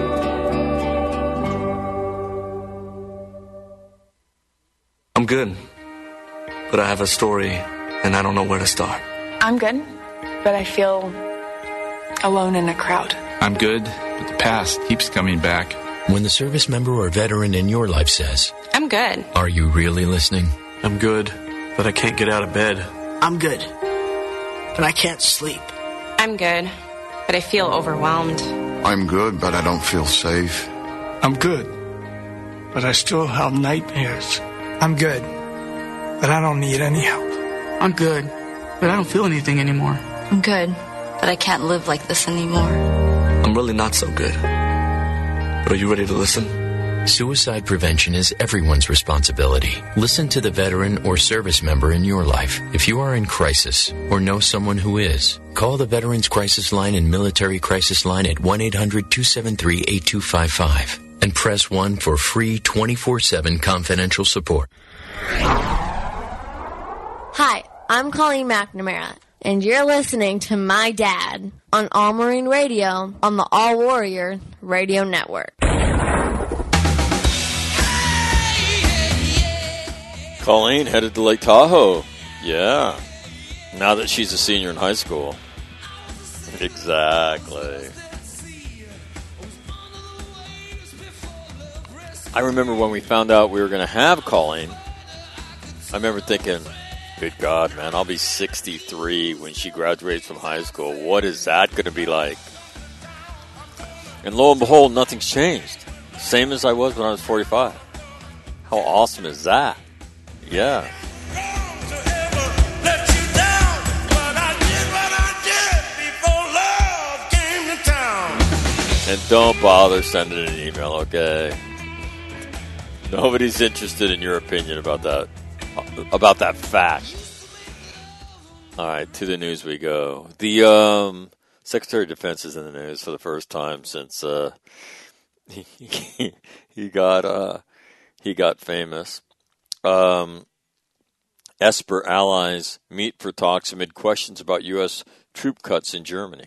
I'm good, but I have a story and I don't know where to start. I'm good, but I feel alone in a crowd. I'm good, but the past keeps coming back. When the service member or veteran in your life says, I'm good. Are you really listening? I'm good, but I can't get out of bed. I'm good, but I can't sleep. I'm good, but I feel overwhelmed. I'm good, but I don't feel safe. I'm good, but I still have nightmares. I'm good, but I don't need any help. I'm good, but I don't feel anything anymore. I'm good, but I can't live like this anymore. I'm really not so good. But are you ready to listen? Suicide prevention is everyone's responsibility. Listen to the veteran or service member in your life. If you are in crisis or know someone who is, call the Veterans Crisis Line and Military Crisis Line at one eight hundred two seven three eight two five five and press one for free twenty-four seven confidential support. Hi, I'm Colleen McNamara, and you're listening to my dad on All Marine Radio on the All Warrior Radio Network. Colleen headed to Lake Tahoe. Yeah. Now that she's a senior in high school. Exactly. I remember when we found out we were going to have Colleen, I remember thinking, good God, man, I'll be sixty-three when she graduates from high school. What is that going to be like? And lo and behold, nothing's changed. Same as I was when I was forty-five. How awesome is that? Yeah. And don't bother sending an email, okay? Nobody's interested in your opinion about that, about that fact. All right, to the news we go. The um, Secretary of Defense is in the news for the first time since uh, he, he got uh, he got famous. Um, Esper allies meet for talks amid questions about U S troop cuts in Germany.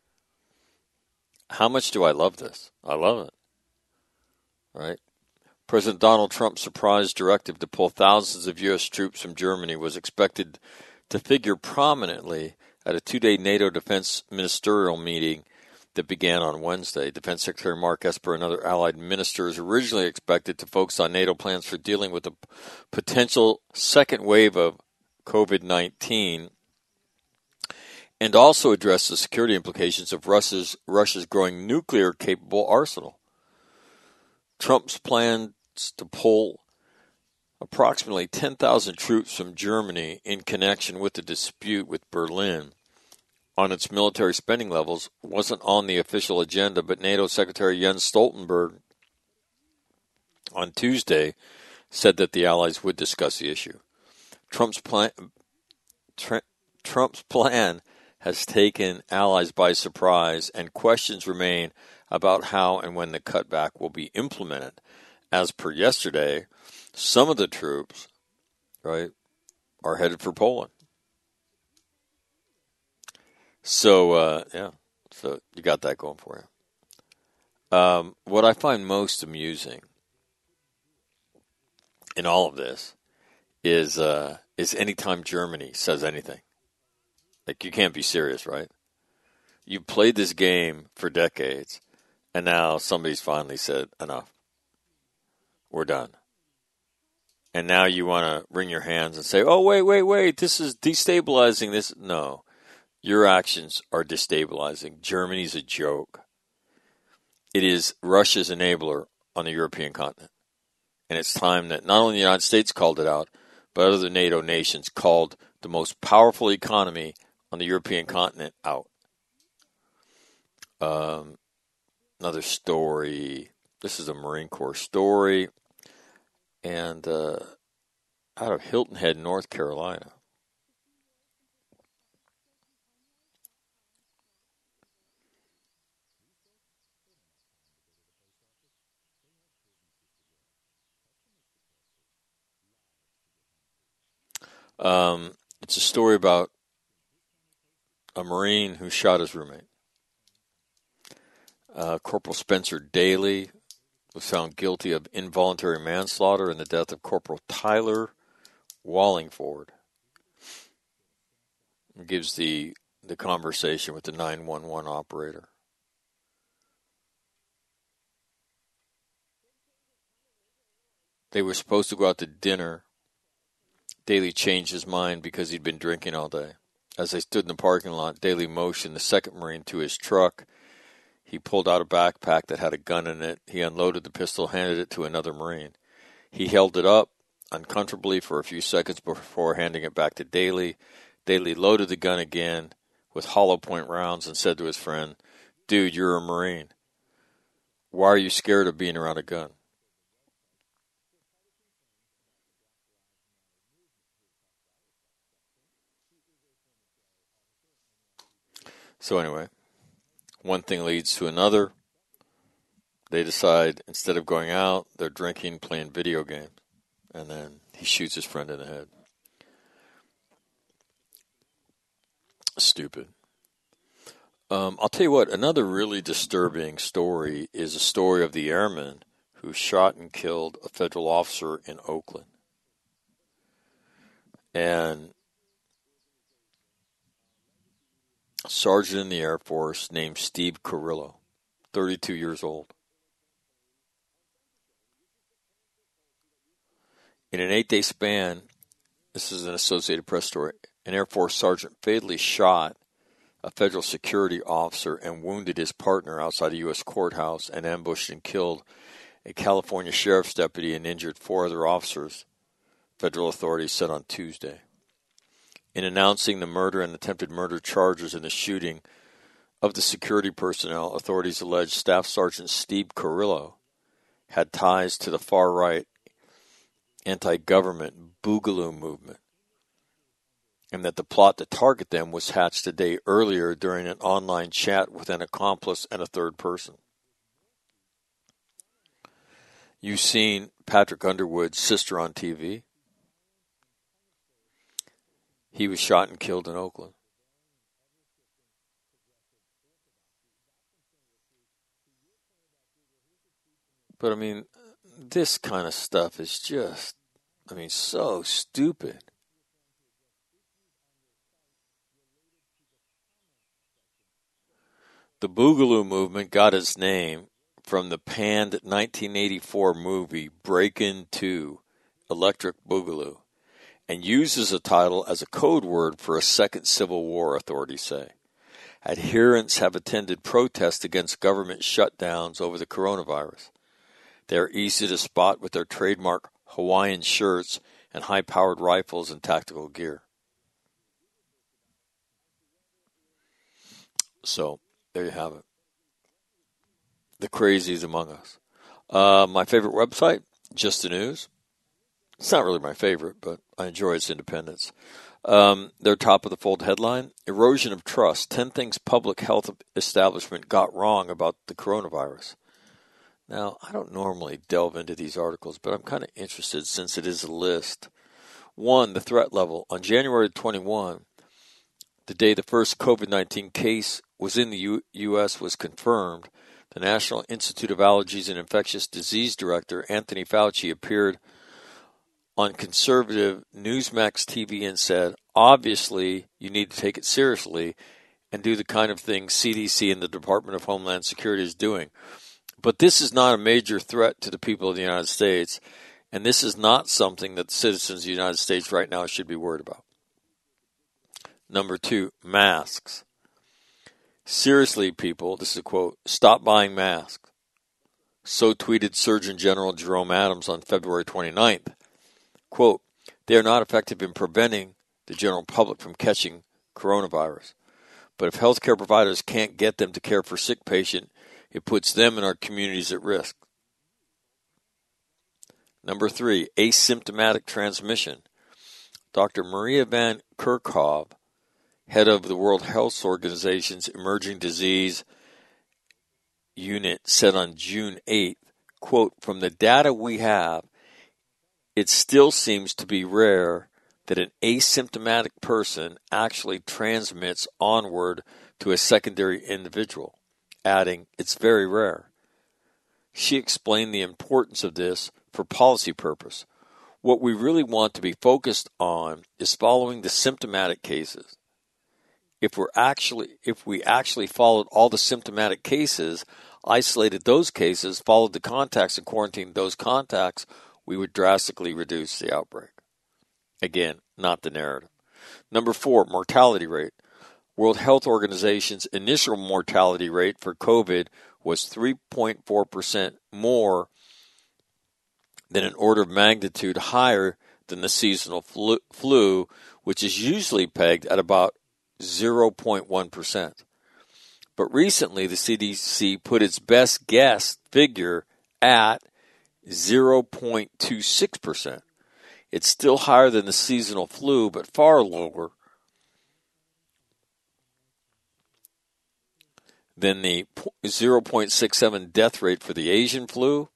How much do I love this? I love it. All right. President Donald Trump's surprise directive to pull thousands of U S troops from Germany was expected to figure prominently at a two-day NATO defense ministerial meeting that began on Wednesday. Defense Secretary Mark Esper and other allied ministers originally expected to focus on NATO plans for dealing with a potential second wave of COVID nineteen and also address the security implications of Russia's, Russia's growing nuclear-capable arsenal. Trump's plans to pull approximately ten thousand troops from Germany in connection with the dispute with Berlin on its military spending levels wasn't on the official agenda, but NATO Secretary Jens Stoltenberg on Tuesday said that the allies would discuss the issue. Trump's plan, tr- Trump's plan has taken allies by surprise, and questions remain about how and when the cutback will be implemented. As per yesterday, some of the troops, right, are headed for Poland. So, uh, yeah, so you got that going for you. Um, what I find most amusing in all of this is uh, is anytime Germany says anything. Like, you can't be serious, right? You played this game for decades, and now somebody's finally said, enough. We're done. And now you want to wring your hands and say, oh, wait, wait, wait, this is destabilizing this. No, your actions are destabilizing. Germany's a joke. It is Russia's enabler on the European continent. And it's time that not only the United States called it out, but other NATO nations called the most powerful economy on the European continent out. Um, another story. This is a Marine Corps story. And uh, out of Hilton Head, North Carolina. Um, it's a story about a Marine who shot his roommate. Uh, Corporal Spencer Daly was found guilty of involuntary manslaughter in the death of Corporal Tyler Wallingford. It gives the the conversation with the nine one one operator. They were supposed to go out to dinner. Daly changed his mind because he'd been drinking all day. As they stood in the parking lot, Daly motioned the second Marine to his truck. He pulled out a backpack that had a gun in it. He unloaded the pistol, handed it to another Marine. He held it up uncomfortably for a few seconds before handing it back to Daly. Daly loaded the gun again with hollow point rounds and said to his friend, "Dude, you're a Marine. Why are you scared of being around a gun?" So anyway, one thing leads to another. They decide instead of going out, they're drinking, playing video games. And then he shoots his friend in the head. Stupid. Um, I'll tell you what, another really disturbing story is a story of the airman who shot and killed a federal officer in Oakland. And a sergeant in the Air Force named Steve Carrillo, thirty-two years old. In an eight-day span, this is an Associated Press story, an Air Force sergeant fatally shot a federal security officer and wounded his partner outside a U S courthouse and ambushed and killed a California sheriff's deputy and injured four other officers, federal authorities said on Tuesday. In announcing the murder and attempted murder charges in the shooting of the security personnel, authorities allege Staff Sergeant Steve Carrillo had ties to the far-right anti-government Boogaloo movement, and that the plot to target them was hatched a day earlier during an online chat with an accomplice and a third person. You've seen Patrick Underwood's sister on T V. He was shot and killed in Oakland. But, I mean, this kind of stuff is just, I mean, so stupid. The Boogaloo movement got its name from the panned nineteen eighty-four movie Breakin' two, Electric Boogaloo, and uses the title as a code word for a second civil war, authorities say. Adherents have attended protests against government shutdowns over the coronavirus. They are easy to spot with their trademark Hawaiian shirts and high-powered rifles and tactical gear. So, there you have it. The crazies among us. Uh, my favorite website, Just the News. It's not really my favorite, but I enjoy its independence. Um, their top of the fold headline, Erosion of Trust, ten Things Public Health Establishment Got Wrong About the Coronavirus. Now, I don't normally delve into these articles, but I'm kind of interested since it is a list. One, the threat level. On January twenty-first, the day the first COVID nineteen case was in the U- U.S. was confirmed, the National Institute of Allergies and Infectious Disease Director, Anthony Fauci, appeared on conservative Newsmax T V and said, obviously, you need to take it seriously and do the kind of things C D C and the Department of Homeland Security is doing. But this is not a major threat to the people of the United States, and this is not something that the citizens of the United States right now should be worried about. Number two, masks. Seriously, people, this is a quote, stop buying masks. So tweeted Surgeon General Jerome Adams on February twenty-ninth. Quote, they are not effective in preventing the general public from catching coronavirus. But if healthcare providers can't get them to care for sick patients, it puts them and our communities at risk. Number three, asymptomatic transmission. Doctor Maria Van Kerkhove, head of the World Health Organization's Emerging Disease Unit, said on June eighth, quote, from the data we have, it still seems to be rare that an asymptomatic person actually transmits onward to a secondary individual, adding, it's very rare. She explained the importance of this for policy purpose. What we really want to be focused on is following the symptomatic cases. If we're actually, if we actually followed all the symptomatic cases, isolated those cases, followed the contacts and quarantined those contacts, we would drastically reduce the outbreak. Again, not the narrative. Number four, mortality rate. World Health Organization's initial mortality rate for COVID was three point four percent more than an order of magnitude higher than the seasonal flu, flu which is usually pegged at about zero point one percent. But recently, the C D C put its best guess figure at zero point two six percent. It's still higher than the seasonal flu, but far lower than the zero point six seven death rate for the Asian flu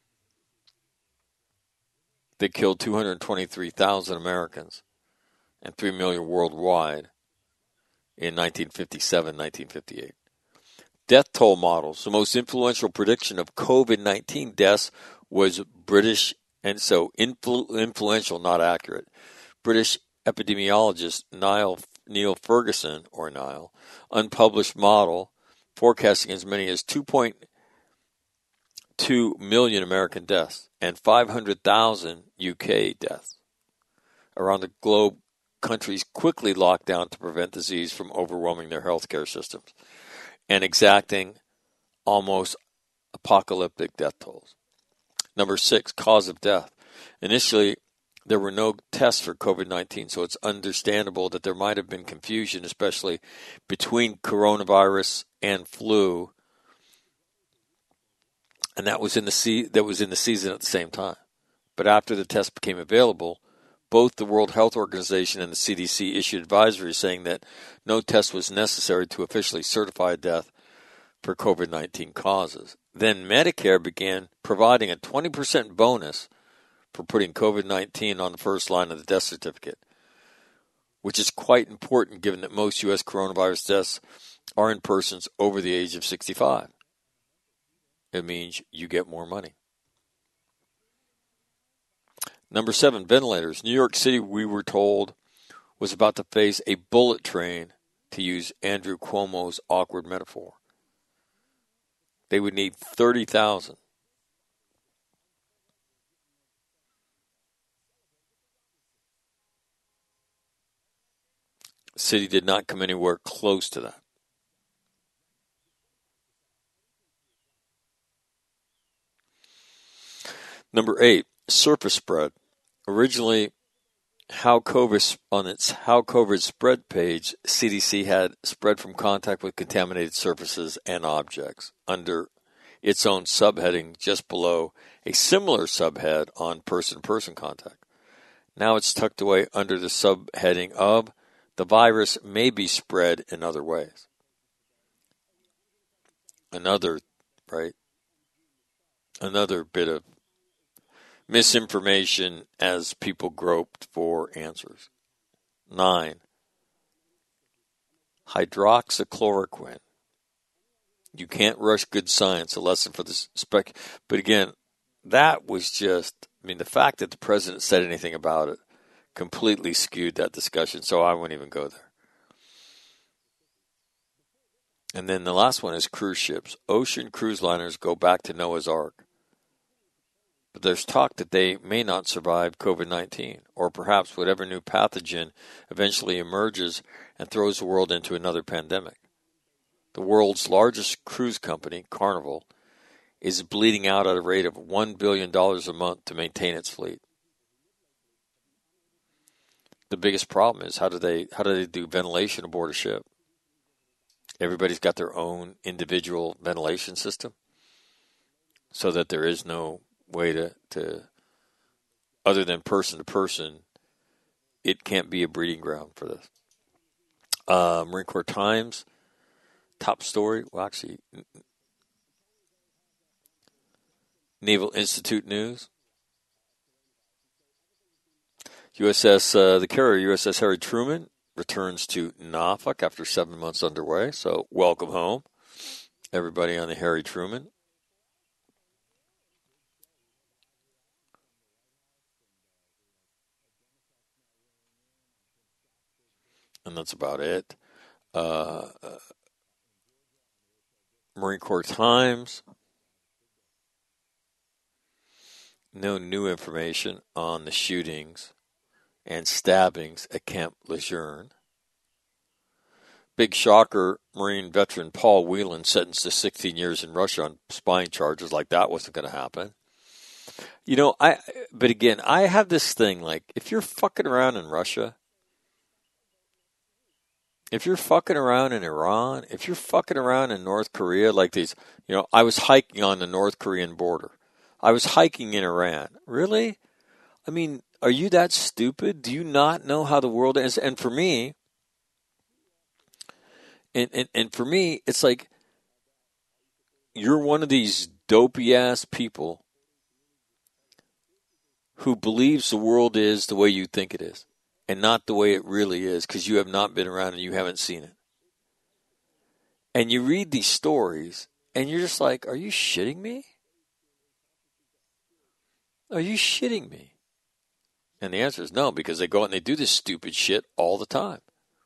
that killed two hundred twenty-three thousand Americans and three million worldwide in nineteen fifty-seven, nineteen fifty-eight. Death toll models. The most influential prediction of COVID nineteen deaths was British, and so influ- influential, not accurate, British epidemiologist Niall, Neil Ferguson, or Niall, unpublished model forecasting as many as two point two million American deaths and five hundred thousand U K deaths. Around the globe, countries quickly locked down to prevent disease from overwhelming their healthcare systems and exacting almost apocalyptic death tolls. Number six, cause of death. Initially, there were no tests for COVID nineteen, so it's understandable that there might have been confusion, especially between coronavirus and flu, and that was in the se- that was in the season at the same time. But after the test became available, both the World Health Organization and the C D C issued advisories saying that no test was necessary to officially certify a death for COVID nineteen causes. Then Medicare began providing a twenty percent bonus for putting COVID nineteen on the first line of the death certificate, which is quite important given that most U S coronavirus deaths are in persons over the age of sixty-five. It means you get more money. Number seven, ventilators. New York City, we were told, was about to face a bullet train, to use Andrew Cuomo's awkward metaphor. They would need thirty thousand. The city did not come anywhere close to that. Number eight, surface spread. Originally, how COVID on its How COVID Spread page, C D C had spread from contact with contaminated surfaces and objects under its own subheading just below a similar subhead on person-to-person contact. Now it's tucked away under the subheading of the virus may be spread in other ways. Another, right? Another bit of misinformation as people groped for answers. Nine, hydroxychloroquine. You can't rush good science, a lesson for the spec. But again, that was just, I mean, the fact that the president said anything about it completely skewed that discussion, so I wouldn't even go there. And then the last one is cruise ships. Ocean cruise liners go back to Noah's Ark. But there's talk that they may not survive COVID nineteen, or perhaps whatever new pathogen eventually emerges and throws the world into another pandemic. The world's largest cruise company, Carnival, is bleeding out at a rate of one billion dollars a month to maintain its fleet. The biggest problem is how do they how do they do ventilation aboard a ship? Everybody's got their own individual ventilation system, so that there is no way to, to other than person to person, it can't be a breeding ground for this. Uh, Marine Corps Times, top story, well actually, Naval Institute News. U S S, uh, the carrier U S S Harry Truman returns to Norfolk after seven months underway. So welcome home, everybody on the Harry Truman. And that's about it. Uh, uh, Marine Corps Times. No new information on the shootings and stabbings at Camp Lejeune. Big shocker, Marine veteran Paul Whelan sentenced to sixteen years in Russia on spying charges. Like that wasn't going to happen. You know, I. But again, I have this thing, like, if you're fucking around in Russia, if you're fucking around in Iran, if you're fucking around in North Korea, like these, you know, I was hiking on the North Korean border. I was hiking in Iran. Really? I mean, are you that stupid? Do you not know how the world is? And for me, and, and, and for me, it's like, you're one of these dopey-ass people who believes the world is the way you think it is and not the way it really is because you have not been around and you haven't seen it. And you read these stories and you're just like, are you shitting me? Are you shitting me? And the answer is no, because they go out and they do this stupid shit all the time.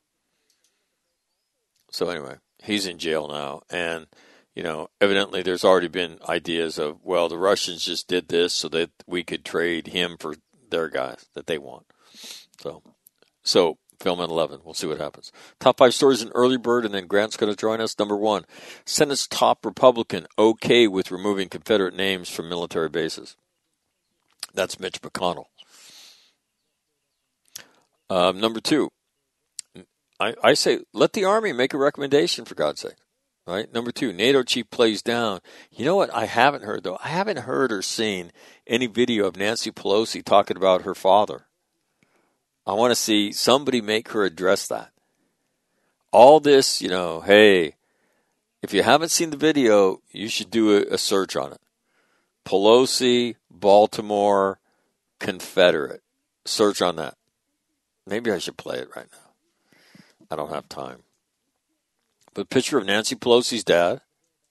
So anyway, he's in jail now. And, you know, evidently there's already been ideas of, well, the Russians just did this so that we could trade him for their guys that they want. So, so film at eleven. We'll see what happens. Top five stories in Early Bird, and then Grant's going to join us. Number one, Senate's top Republican okay with removing Confederate names from military bases. That's Mitch McConnell. Um, number two, I, I say let the Army make a recommendation, for God's sake. Right? Number two, NATO chief plays down. You know what I haven't heard, though? I haven't heard or seen any video of Nancy Pelosi talking about her father. I want to see somebody make her address that. All this, you know, hey, if you haven't seen the video, you should do a, a search on it. Pelosi, Baltimore, Confederate. Search on that. Maybe I should play it right now. I don't have time. But a picture of Nancy Pelosi's dad.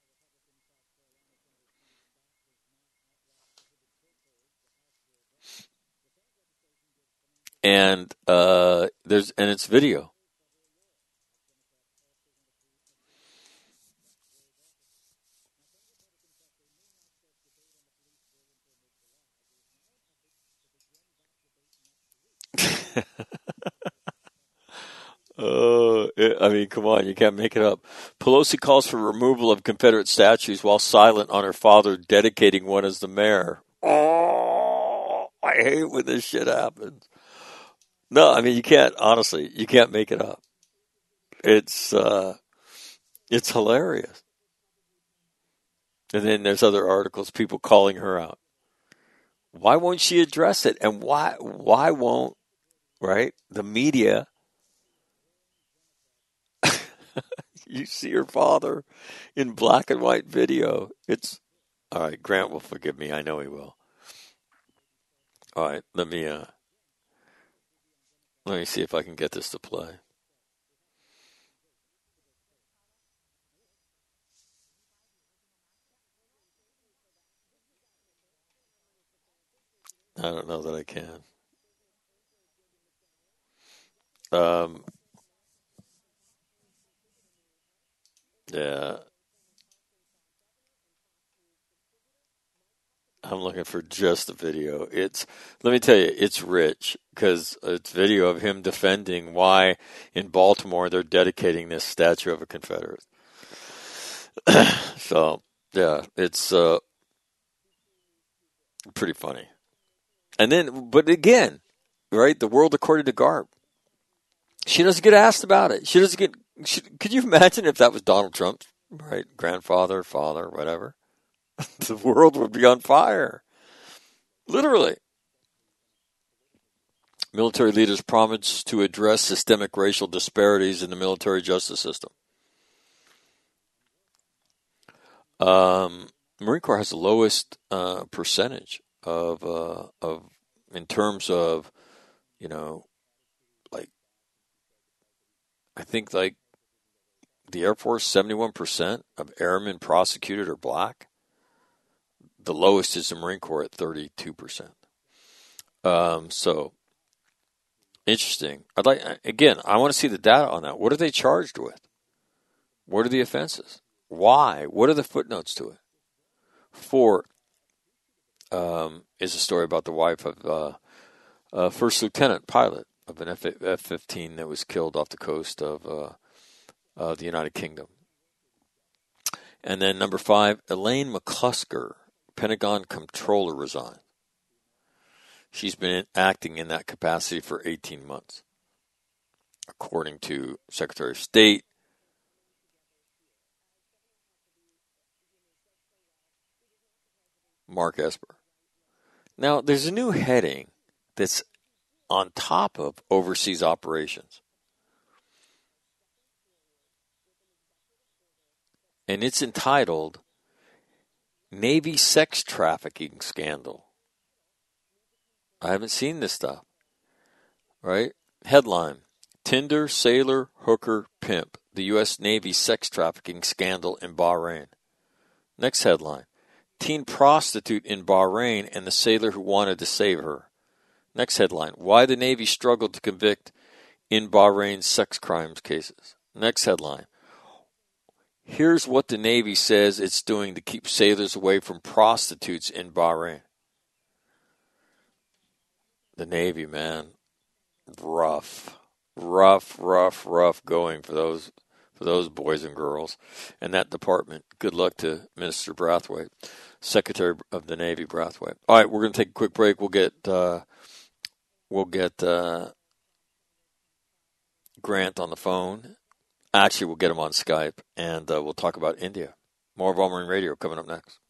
And uh, there's and it's video. Uh, I mean, come on, you can't make it up. Pelosi calls for removal of Confederate statues while silent on her father dedicating one as the mayor. Oh, I hate when this shit happens. No, I mean, you can't, honestly, you can't make it up. It's, uh, it's hilarious. And then there's other articles, people calling her out. Why won't she address it? And why, why won't, right, the media... You see her father in black and white video. It's all right. Grant will forgive me. I know he will. All right. Let me uh, let me see if I can get this to play. I don't know that I can. Um. Yeah. I'm looking for just the video. It's, let me tell you, it's rich because it's video of him defending why in Baltimore they're dedicating this statue of a Confederate. So, yeah, it's uh, pretty funny. And then, but again, right, the world according to Garb. She doesn't get asked about it. She doesn't get. She, could you imagine if that was Donald Trump's, right, grandfather, father, whatever? The world would be on fire. Literally. Military leaders promised to address systemic racial disparities in the military justice system. Um, Marine Corps has the lowest uh, percentage of uh, of in terms of, you know, like I think like the Air Force, seventy-one percent of airmen prosecuted are black. The lowest is the Marine Corps at thirty-two percent. Um, so interesting. I'd like again. I want to see the data on that. What are they charged with? What are the offenses? Why? What are the footnotes to it? Four um, is a story about the wife of uh, a first lieutenant pilot of an F fifteen that was killed off the coast of uh, uh, the United Kingdom. And then number five, Elaine McClusker, Pentagon Comptroller, resigned. She's been acting in that capacity for eighteen months, according to Secretary of State. Mark Esper. Now, there's a new heading that's on top of overseas operations. And it's entitled Navy Sex Trafficking Scandal. I haven't seen this stuff. Right? Headline, Tinder, Sailor, Hooker, Pimp. The U S Navy Sex Trafficking Scandal in Bahrain. Next headline, Teen prostitute in Bahrain and the sailor who wanted to save her. Next headline, why the Navy struggled to convict in Bahrain's sex crimes cases. Next headline, here's what the Navy says it's doing to keep sailors away from prostitutes in Bahrain. The Navy, man, rough, rough, rough, rough going for those for those boys and girls. And that department, good luck to Minister Brathwaite, Secretary of the Navy Brathwaite. All right, we're going to take a quick break. We'll get uh, we'll get uh, Grant on the phone. Actually, we'll get him on Skype, and uh, we'll talk about India. More of All Marine Radio coming up next.